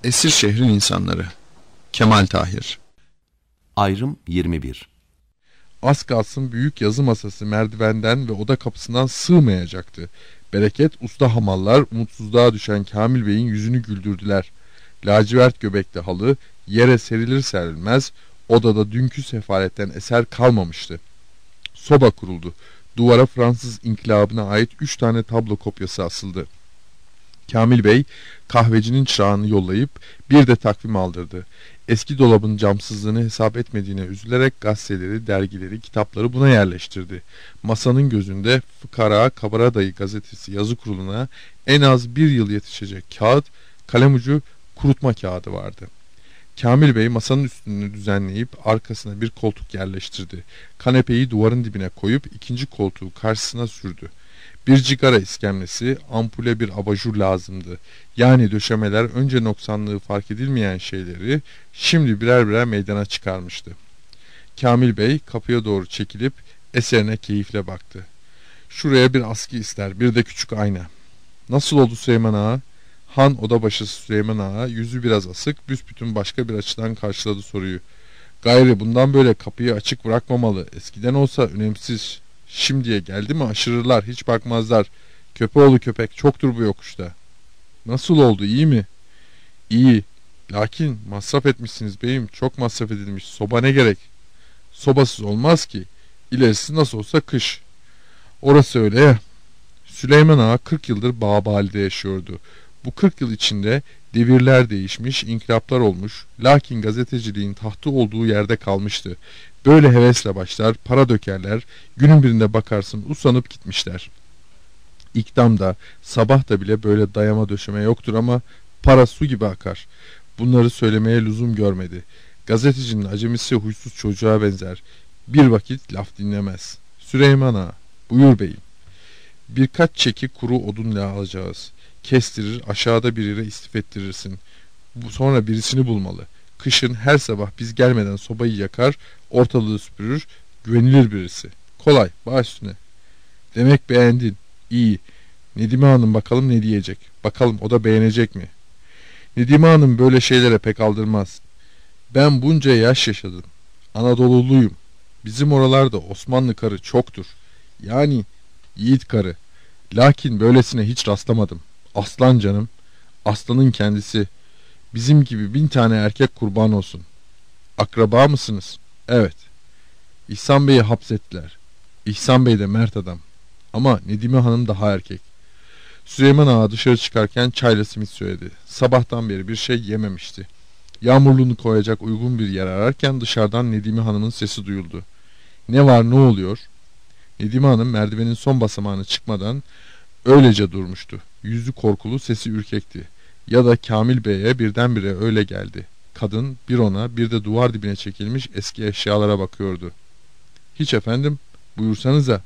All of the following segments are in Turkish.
Esir şehrin insanları. Kemal Tahir. Ayrım 21. Az kalsın büyük yazı masası merdivenden ve oda kapısından sığmayacaktı. Bereket usta hamallar umutsuzluğa düşen Kamil Bey'in yüzünü güldürdüler. Lacivert göbekli halı yere serilir serilmez odada dünkü sefaletten eser kalmamıştı. Soba kuruldu. Duvara Fransız İnkılabı'na ait 3 tane tablo kopyası asıldı. Kamil Bey kahvecinin çırağını yollayıp bir de takvim aldırdı. Eski dolabın camsızlığını hesap etmediğine üzülerek gazeteleri, dergileri, kitapları buna yerleştirdi. Masanın gözünde Fıkara Kabaradayı gazetesi yazı kuruluna en az bir yıl yetişecek kağıt, kalem ucu kurutma kağıdı vardı. Kamil Bey masanın üstünü düzenleyip arkasına bir koltuk yerleştirdi. Kanepeyi duvarın dibine koyup ikinci koltuğu karşısına sürdü. Bir cigara iskemlesi, ampule bir abajur lazımdı. Yani döşemeler önce noksanlığı fark edilmeyen şeyleri şimdi birer birer meydana çıkarmıştı. Kamil Bey kapıya doğru çekilip eserine keyifle baktı. Şuraya bir askı ister, bir de küçük ayna. Nasıl oldu Süleyman Ağa? Han odabaşısı Süleyman Ağa yüzü biraz asık, büsbütün başka bir açıdan karşıladı soruyu. Gayrı bundan böyle kapıyı açık bırakmamalı. Eskiden olsa önemsiz. Şimdiye geldi mi aşırırlar, hiç bakmazlar. Köpeğoğlu köpek çoktur bu yokuşta. Nasıl oldu, iyi mi? İyi. Lakin masraf etmişsiniz beyim, çok masraf edilmiş. Soba ne gerek? Sobasız olmaz ki. İlerisi nasıl olsa kış. Orası öyle ya. Süleyman Ağa 40 yıldır Bağbali'de yaşıyordu. Bu 40 yıl içinde devirler değişmiş, inkılaplar olmuş, lakin gazeteciliğin tahtı olduğu yerde kalmıştı. Böyle hevesle başlar, para dökerler, günün birinde bakarsın usanıp gitmişler. İkdamda, sabah da bile böyle dayama döşeme yoktur ama para su gibi akar. Bunları söylemeye lüzum görmedi. Gazetecinin acemisi huysuz çocuğa benzer. Bir vakit laf dinlemez. Süleyman Ağa, buyur beyim. Birkaç çeki kuru odunla alacağız. Kestirir, aşağıda bir yere istif ettirirsin. Sonra birisini bulmalı. Kışın her sabah biz gelmeden sobayı yakar, ortalığı süpürür, güvenilir birisi. Kolay, baş üstüne. Demek beğendin. İyi. Nedime Hanım bakalım ne diyecek. Bakalım o da beğenecek mi? Nedime Hanım böyle şeylere pek aldırmaz. Ben bunca yaş yaşadım. Anadoluluyum. Bizim oralarda Osmanlı karı çoktur. Yani yiğit karı. Lakin böylesine hiç rastlamadım. Aslan canım. Aslanın kendisi. Bizim gibi 1000 tane erkek kurban olsun. Akraba mısınız? Evet. İhsan Bey'i hapsettiler. İhsan Bey de mert adam. Ama Nedime Hanım daha erkek. Süleyman Ağa dışarı çıkarken çayla simit söyledi. Sabahtan beri bir şey yememişti. Yağmurluğunu koyacak uygun bir yer ararken dışarıdan Nedime Hanım'ın sesi duyuldu. Ne var, ne oluyor? Nedime Hanım merdivenin son basamağını çıkmadan öylece durmuştu. Yüzü korkulu, sesi ürkekti. Ya da Kamil Bey'e birdenbire öyle geldi. Kadın bir ona bir de duvar dibine çekilmiş eski eşyalara bakıyordu. Hiç efendim, buyursanıza.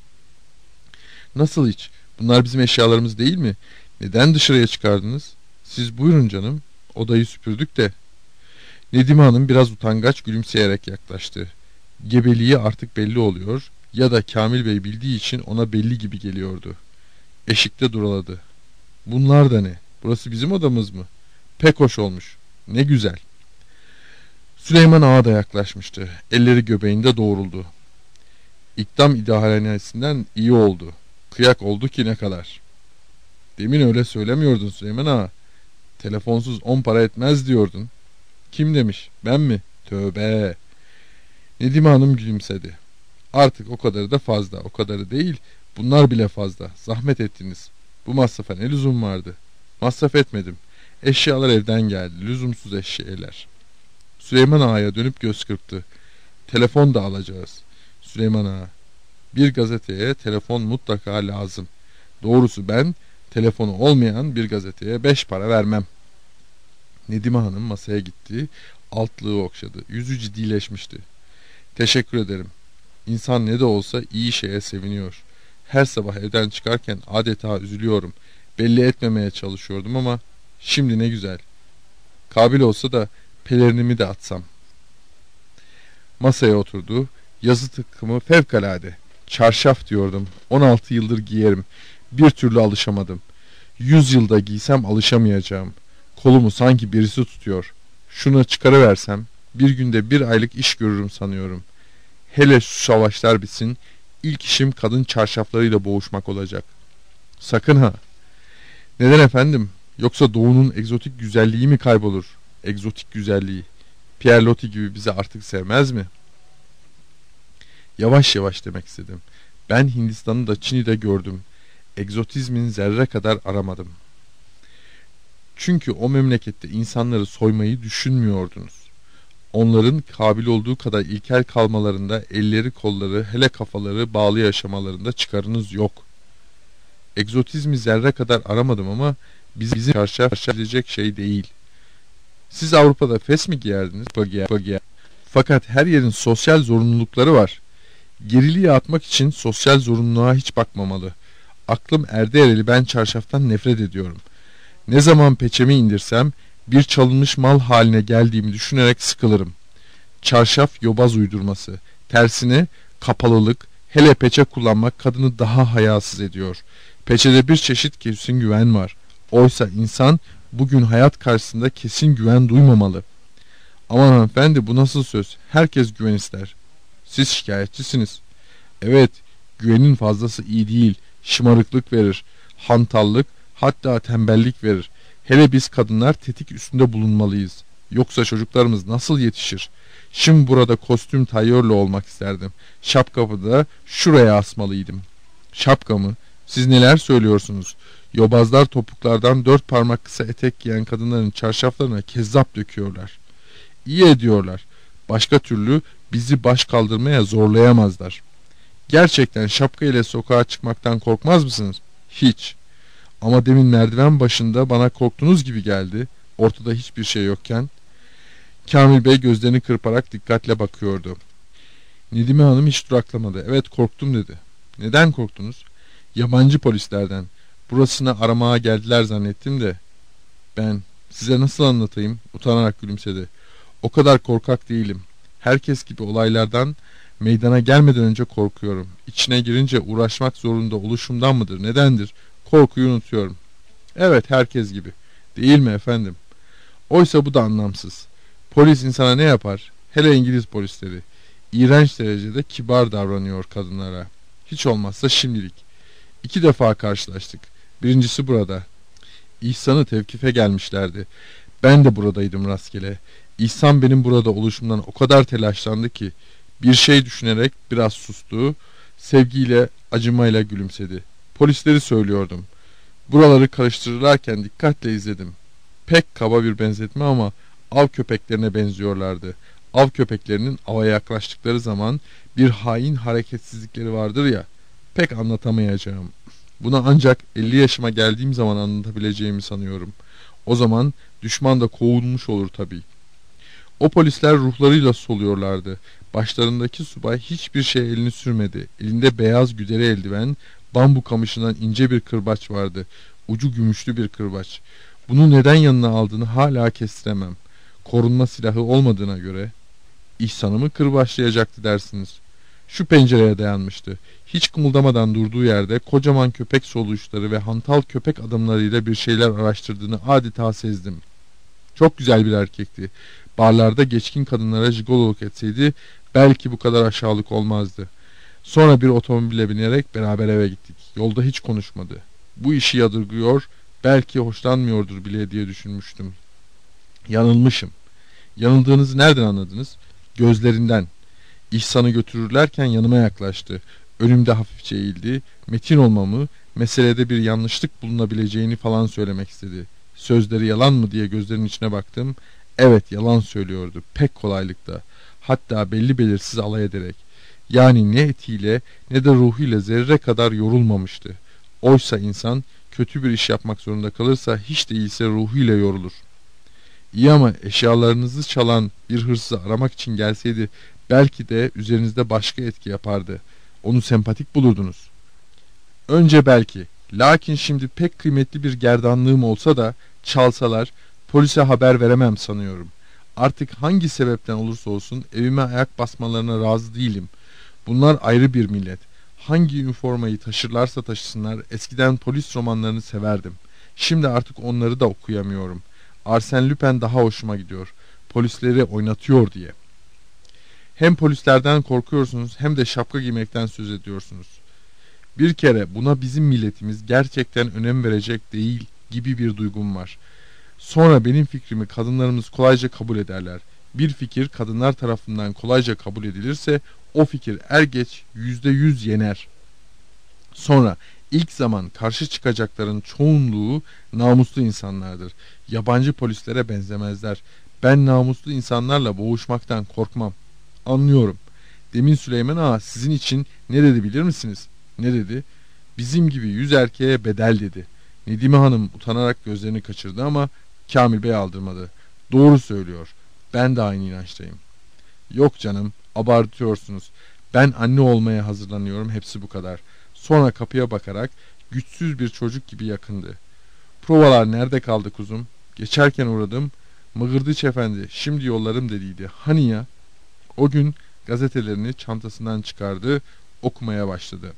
Nasıl hiç? Bunlar bizim eşyalarımız değil mi? Neden dışarıya çıkardınız? Siz buyurun canım, odayı süpürdük de. Nedime Hanım biraz utangaç gülümseyerek yaklaştı. Gebeliği artık belli oluyor ya da Kamil Bey bildiği için ona belli gibi geliyordu. Eşikte duraladı. Bunlar da ne? Burası bizim odamız mı? Pek hoş olmuş. Ne güzel. Süleyman Ağa da yaklaşmıştı. Elleri göbeğinde doğruldu. İkdam idarehanesinden iyi oldu. Kıyak oldu ki ne kadar. Demin öyle söylemiyordun Süleyman Ağa. Telefonsuz 10 para etmez diyordun. Kim demiş? Ben mi? Tövbe. Nedime Hanım gülümsedi. Artık o kadarı da fazla. O kadarı değil. Bunlar bile fazla. Zahmet ettiniz. Bu masrafa ne lüzum vardı? Masraf etmedim. Eşyalar evden geldi. Lüzumsuz eşyalar. Süleyman Ağa'ya dönüp göz kırptı. Telefon da alacağız. Süleyman Ağa. Bir gazeteye telefon mutlaka lazım. Doğrusu ben telefonu olmayan bir gazeteye 5 para vermem. Nedime Hanım masaya gitti. Altlığı okşadı. Yüzü ciddileşmişti. Teşekkür ederim. İnsan ne de olsa iyi şeye seviniyor. Her sabah evden çıkarken adeta üzülüyorum. Belli etmemeye çalışıyordum ama şimdi ne güzel. Kabil olsa da pelerinimi de atsam. Masaya oturdu. Yazı tıkkımı fevkalade. Çarşaf diyordum. 16 yıldır giyerim. Bir türlü alışamadım. 100 yılda giysem alışamayacağım. Kolumu sanki birisi tutuyor. Şuna çıkarıversem bir günde 1 aylık iş görürüm sanıyorum. Hele şu savaşlar bitsin, ilk işim kadın çarşaflarıyla boğuşmak olacak. Sakın ha. Neden efendim? Yoksa doğunun egzotik güzelliği mi kaybolur? Egzotik güzelliği. Pierre Loti gibi bizi artık sevmez mi? Yavaş yavaş demek istedim. Ben Hindistan'ı da Çin'i de gördüm. Egzotizmin zerre kadar aramadım. Çünkü o memlekette insanları soymayı düşünmüyordunuz. Onların kabil olduğu kadar ilkel kalmalarında, elleri kolları, hele kafaları bağlı yaşamalarında çıkarınız yok. Egzotizmi zerre kadar aramadım ama bizi karşı edecek şey değil. Siz Avrupa'da fes mi giyerdiniz? Fakat her yerin sosyal zorunlulukları var. Geriliği atmak için sosyal zorunluluğa hiç bakmamalı. Aklım erdi ereli ben çarşaftan nefret ediyorum. Ne zaman peçemi indirsem bir çalınmış mal haline geldiğimi düşünerek sıkılırım. Çarşaf yobaz uydurması. Tersine kapalılık, hele peçe kullanmak kadını daha hayasız ediyor. Peçede bir çeşit kesin güven var. Oysa insan bugün hayat karşısında kesin güven duymamalı. Aman hanımefendi, bu nasıl söz? Herkes güven ister. Siz şikayetçisiniz. Evet, güvenin fazlası iyi değil. Şımarıklık verir. Hantallık, hatta tembellik verir. Hele biz kadınlar tetik üstünde bulunmalıyız. Yoksa çocuklarımız nasıl yetişir? Şimdi burada kostüm tayyörle olmak isterdim. Şapkamı da şuraya asmalıydım. Şapka mı? Siz neler söylüyorsunuz? Yobazlar topuklardan 4 parmak kısa etek giyen kadınların çarşaflarına kezzap döküyorlar. İyi ediyorlar. Başka türlü bizi baş kaldırmaya zorlayamazlar. Gerçekten şapka ile sokağa çıkmaktan korkmaz mısınız? Hiç. Ama demin merdiven başında bana korktunuz gibi geldi. Ortada hiçbir şey yokken. Kamil Bey gözlerini kırparak dikkatle bakıyordu. Nedime Hanım hiç duraklamadı. Evet, korktum dedi. Neden korktunuz? Yabancı polislerden. Burasını aramaya geldiler zannettim de. Ben size nasıl anlatayım? Utanarak gülümsedi. O kadar korkak değilim. Herkes gibi olaylardan meydana gelmeden önce korkuyorum. İçine girince uğraşmak zorunda oluşumdan mıdır? Nedendir? Korkuyu unutuyorum. Evet, herkes gibi. Değil mi efendim? Oysa bu da anlamsız. Polis insana ne yapar? Hele İngiliz polisleri. İğrenç derecede kibar davranıyor kadınlara. Hiç olmazsa şimdilik. 2 defa karşılaştık. Birincisi burada. İhsan'ı tevkife gelmişlerdi. Ben de buradaydım rastgele. İhsan benim burada oluşumdan o kadar telaşlandı ki bir şey düşünerek biraz sustu, sevgiyle, acımayla gülümsedi. Polisleri söylüyordum. Buraları karıştırırlarken dikkatle izledim. Pek kaba bir benzetme ama av köpeklerine benziyorlardı. Av köpeklerinin ava yaklaştıkları zaman bir hain hareketsizlikleri vardır ya, pek anlatamayacağım. Buna ancak 50 yaşıma geldiğim zaman anlatabileceğimi sanıyorum. O zaman düşman da kovulmuş olur tabii. O polisler ruhlarıyla soluyorlardı. Başlarındaki subay hiçbir şey elini sürmedi. Elinde beyaz güderi eldiven, bambu kamışından ince bir kırbaç vardı. Ucu gümüşlü bir kırbaç. Bunu neden yanına aldığını hala kestiremem. Korunma silahı olmadığına göre. İhsan'ı mı kırbaçlayacaktı dersiniz? Şu pencereye dayanmıştı. Hiç kımıldamadan durduğu yerde kocaman köpek soluşları ve hantal köpek adımlarıyla bir şeyler araştırdığını adeta sezdim. Çok güzel bir erkekti. Barlarda geçkin kadınlara jigololuk etseydi belki bu kadar aşağılık olmazdı. Sonra bir otomobile binerek beraber eve gittik. Yolda hiç konuşmadı. Bu işi yadırgıyor, belki hoşlanmıyordur bile diye düşünmüştüm. Yanılmışım. Yanıldığınızı nereden anladınız? Gözlerinden. İhsan'ı götürürlerken yanıma yaklaştı. Önümde hafifçe eğildi. Metin olmamı, meselede bir yanlışlık bulunabileceğini falan söylemek istedi. Sözleri yalan mı diye gözlerinin içine baktım. Evet, yalan söylüyordu. Pek kolaylıkla. Hatta belli belirsiz alay ederek. Yani ne etiyle ne de ruhuyla zerre kadar yorulmamıştı. Oysa insan kötü bir iş yapmak zorunda kalırsa hiç değilse ruhuyla yorulur. İyi ama eşyalarınızı çalan bir hırsızı aramak için gelseydi belki de üzerinizde başka etki yapardı. Onu sempatik bulurdunuz. Önce belki. Lakin şimdi pek kıymetli bir gerdanlığım olsa da çalsalar polise haber veremem sanıyorum. Artık hangi sebepten olursa olsun evime ayak basmalarına razı değilim. Bunlar ayrı bir millet. Hangi üniformayı taşırlarsa taşısınlar, eskiden polis romanlarını severdim. Şimdi artık onları da okuyamıyorum. Arsène Lupin daha hoşuma gidiyor. Polisleri oynatıyor diye. Hem polislerden korkuyorsunuz hem de şapka giymekten söz ediyorsunuz. Bir kere buna bizim milletimiz gerçekten önem verecek değil gibi bir duygum var. Sonra benim fikrimi kadınlarımız kolayca kabul ederler. Bir fikir kadınlar tarafından kolayca kabul edilirse o fikir er geç %100 yener. Sonra ilk zaman karşı çıkacakların çoğunluğu namuslu insanlardır. Yabancı polislere benzemezler. Ben namuslu insanlarla boğuşmaktan korkmam. Anlıyorum. Demin Süleyman Ağa sizin için ne dedi bilir misiniz? Ne dedi? Bizim gibi 100 erkeğe bedel dedi. Nedime Hanım utanarak gözlerini kaçırdı ama Kamil Bey aldırmadı. Doğru söylüyor. Ben de aynı inançtayım. Yok canım, abartıyorsunuz. Ben anne olmaya hazırlanıyorum, hepsi bu kadar. Sonra kapıya bakarak güçsüz bir çocuk gibi yakındı. Provalar nerede kaldı kuzum? Geçerken uğradım. Mıgırdıç efendi, şimdi yollarım dediydi. Hani ya? O gün gazetelerini çantasından çıkardı, okumaya başladı.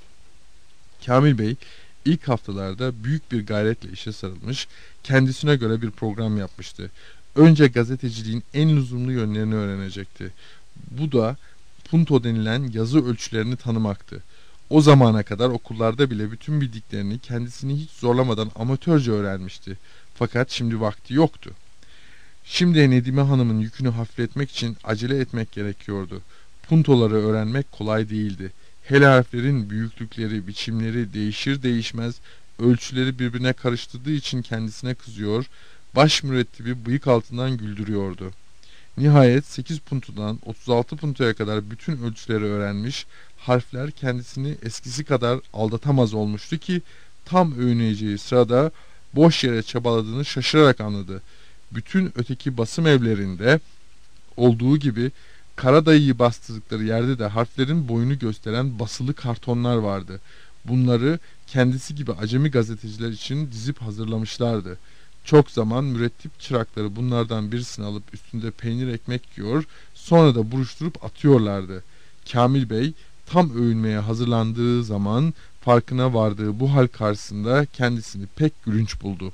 Kamil Bey ilk haftalarda büyük bir gayretle işe sarılmış, kendisine göre bir program yapmıştı. Önce gazeteciliğin en lüzumlu yönlerini öğrenecekti. Bu da punto denilen yazı ölçülerini tanımaktı. O zamana kadar okullarda bile bütün bildiklerini kendisini hiç zorlamadan amatörce öğrenmişti. Fakat şimdi vakti yoktu. Şimdi Nedime Hanım'ın yükünü hafifletmek için acele etmek gerekiyordu. Puntoları öğrenmek kolay değildi. Hele harflerin büyüklükleri, biçimleri değişir değişmez ölçüleri birbirine karıştırdığı için kendisine kızıyor, baş mürettibi bıyık altından güldürüyordu. Nihayet 8 puntodan 36 puntoya kadar bütün ölçüleri öğrenmiş, harfler kendisini eskisi kadar aldatamaz olmuştu ki tam övüneceği sırada boş yere çabaladığını şaşırarak anladı. Bütün öteki basım evlerinde olduğu gibi Karadayı'yı bastırdıkları yerde de harflerin boyunu gösteren basılı kartonlar vardı. Bunları kendisi gibi acemi gazeteciler için dizip hazırlamışlardı. Çok zaman mürettip çırakları bunlardan birisini alıp üstünde peynir ekmek yiyor, sonra da buruşturup atıyorlardı. Kamil Bey tam övünmeye hazırlandığı zaman farkına vardığı bu hal karşısında kendisini pek gülünç buldu.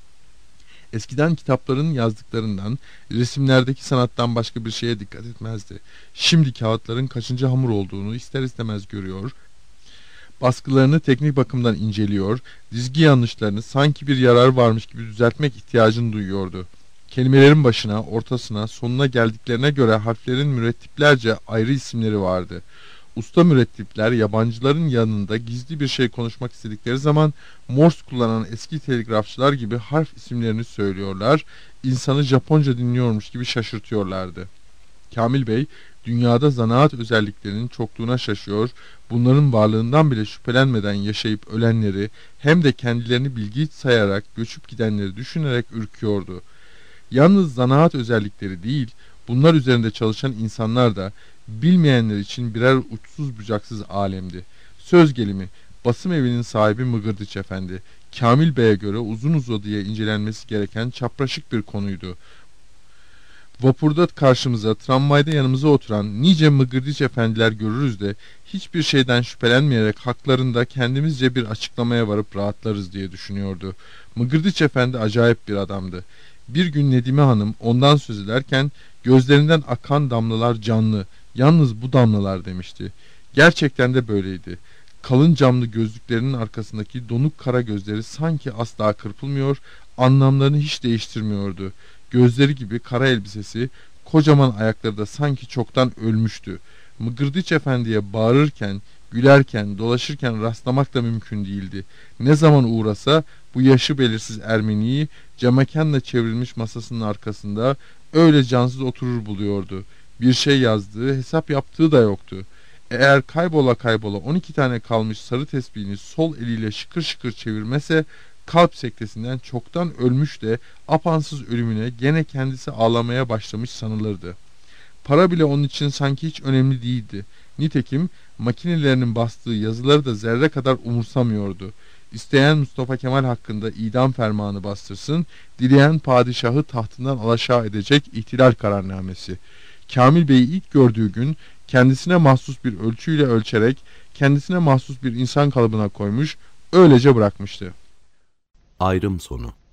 Eskiden kitapların yazdıklarından, resimlerdeki sanattan başka bir şeye dikkat etmezdi. Şimdi kağıtların kaçıncı hamur olduğunu ister istemez görüyor, baskılarını teknik bakımdan inceliyor, dizgi yanlışlarını sanki bir yarar varmış gibi düzeltmek ihtiyacını duyuyordu. Kelimelerin başına, ortasına, sonuna geldiklerine göre harflerin mürettiplerce ayrı isimleri vardı. Usta mürettipler yabancıların yanında gizli bir şey konuşmak istedikleri zaman Morse kullanan eski telgrafçılar gibi harf isimlerini söylüyorlar, insanı Japonca dinliyormuş gibi şaşırtıyorlardı. Kamil Bey dünyada zanaat özelliklerinin çokluğuna şaşıyor, bunların varlığından bile şüphelenmeden yaşayıp ölenleri hem de kendilerini bilgi sayarak göçüp gidenleri düşünerek ürküyordu. Yalnız zanaat özellikleri değil, bunlar üzerinde çalışan insanlar da bilmeyenler için birer uçsuz bucaksız alemdi. Söz gelimi, basım evinin sahibi Mıgırdıç Efendi, Kamil Bey'e göre uzun uzadıya incelenmesi gereken çapraşık bir konuydu. Vapurda karşımıza, tramvayda yanımıza oturan nice Mıgırdıç efendiler görürüz de hiçbir şeyden şüphelenmeyerek haklarında kendimizce bir açıklamaya varıp rahatlarız diye düşünüyordu. Mıgırdıç Efendi acayip bir adamdı. Bir gün Nedime Hanım ondan söz ederken gözlerinden akan damlalar canlı, yalnız bu damlalar demişti. Gerçekten de böyleydi. Kalın camlı gözlüklerinin arkasındaki donuk kara gözleri sanki asla kırpılmıyor, anlamlarını hiç değiştirmiyordu. Gözleri gibi kara elbisesi, kocaman ayakları da sanki çoktan ölmüştü. Mıgırdıç Efendi'ye bağırırken, gülerken, dolaşırken rastlamak da mümkün değildi. Ne zaman uğrasa bu yaşı belirsiz Ermeniyi camekanla çevrilmiş masasının arkasında öyle cansız oturur buluyordu. Bir şey yazdığı, hesap yaptığı da yoktu. Eğer kaybola kaybola 12 tane kalmış sarı tesbihini sol eliyle şıkır şıkır çevirmese kalp sektesinden çoktan ölmüş de apansız ölümüne gene kendisi ağlamaya başlamış sanılırdı. Para bile onun için sanki hiç önemli değildi. Nitekim makinelerinin bastığı yazıları da zerre kadar umursamıyordu. İsteyen Mustafa Kemal hakkında idam fermanı bastırsın, dileyen padişahı tahtından alaşağı edecek ihtilal kararnamesi. Kamil Bey'i ilk gördüğü gün kendisine mahsus bir ölçüyle ölçerek kendisine mahsus bir insan kalıbına koymuş, öylece bırakmıştı. Ayrım sonu.